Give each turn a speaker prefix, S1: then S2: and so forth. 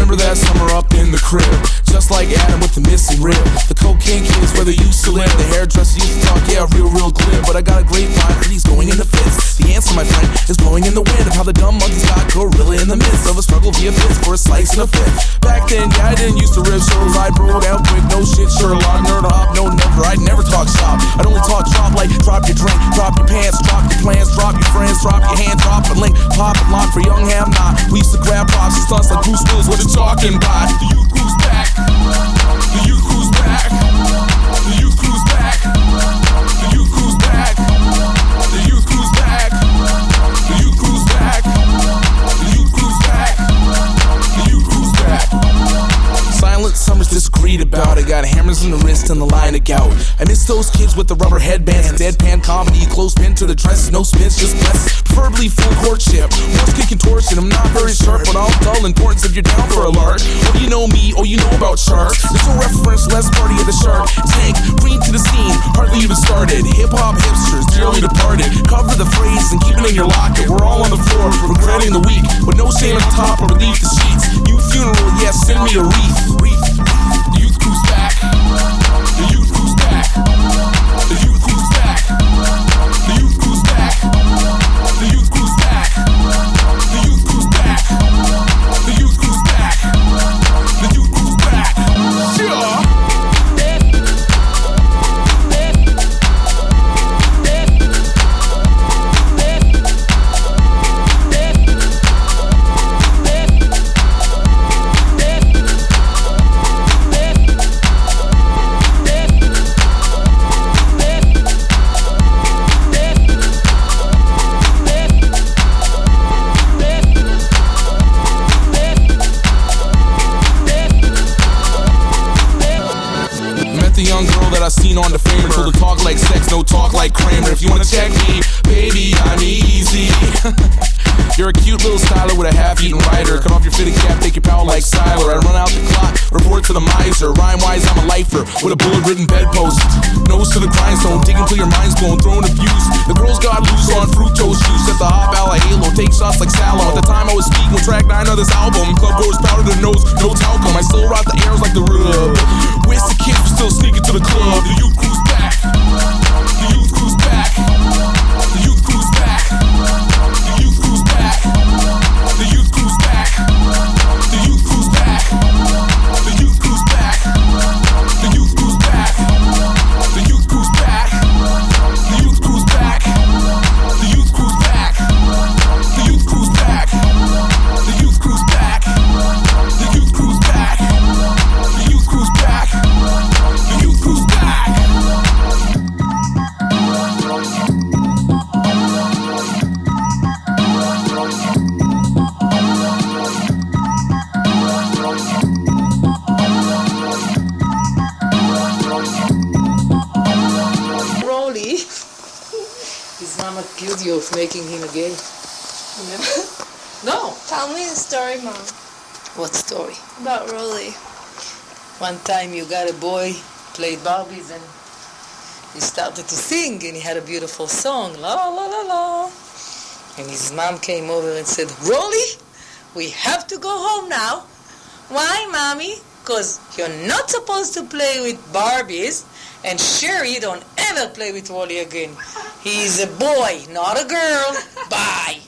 S1: remember that summer up in the crib, just like Adam with the missing rib. The cocaine kids where they used to live. The hairdresser used to talk, yeah, real clear. But I got a great line, he's going in the fits. The answer, my friend, is blowing in the wind of how the dumb monkeys got gorilla in the midst of a struggle via fist for a slice and a fifth. Back then, yeah, I didn't used to rip shows. I broke out quick, no shit, Sherlock, nerd hop, no never. I'd never talk shop. I'd only talk drop like drop your drink, drop your pants, drop your plans, drop your friends, drop your hand, drop a link, pop and lock for young ham not. We used to grab props and stunts like Bruce Willis. What you talking about? The youth crew's back. The youth crew's back. The youth crew's back. The youth crew's back. The youth crew's back. The youth crew's back. The youth crew's back. The youth crew's back. Silent summers disagreed about it. Got hammers in the wrist and the line to gout. I miss those kids with the rubber headbands and deadpan comedy. Close pin to the dresses, no spins, just bless. Preferably full courtship. Horse kick contortion. I'm not very sharp, but I'll dull importance if you're down for a lark. Oh, you know me, oh, you know about sharks. There's no reference, less party of the shark tank. Green to the scene, hardly even started. Hip hop hipsters, dearly departed. Cover the phrase and keep it in your locket. We're all on the floor, regretting the week, with no shame at the top or beneath the sheets. You funeral, yeah, send me a wreath. The youth crew's back. The youth crew's back. The youth crew's back. The youth crew's back. The youth crew's back. The youth crew's back. The youth crew's back. The youth crew's back. Sure. The young girl that I seen on the Famer, told to talk like sex, no talk like Kramer. If you wanna check me, baby, I'm easy. You're a cute little styler with a half-eaten rider. Cut off your fitted cap, take your power like Siler. I run out the clock, report to the miser. Rhyme-wise, I'm a lifer with a bullet-ridden bedpost. Nose to the grindstone, digging till your mind's blown, throwing abuse. The girls got loose on fructose juice at the hot ballad halo. Take shots like Sallow. At the time I was speaking with track 9 of this album. Club goes powder to nose, no talcum. I still rock the airs like the rub. Where's the kids who still sneaking to the club? The youth crew's back. The youth crew's back. The youth crew's back. The youth crew's back. The youth crew's back. The youth crew's back. The youth crew's back. The youth crew's back. The youth crew's back. The youth crew's back. The youth crew's back. The youth crew's back. The youth crew's back. The youth crew's back. The youth crew's back. The youth crew's back.
S2: Rolly, his mom accused you of making him a gay. No.
S3: Tell me the story, Mom.
S2: What story?
S3: About Rolly.
S2: One time you got a boy, played Barbies, and he started to sing, and he had a beautiful song, la la la la. And his mom came over and said, Rolly, we have to go home now. Why, Mommy? Because you're not supposed to play with Barbies, and Sherry, don't ever play with Rolly again. He's a boy, not a girl. Bye.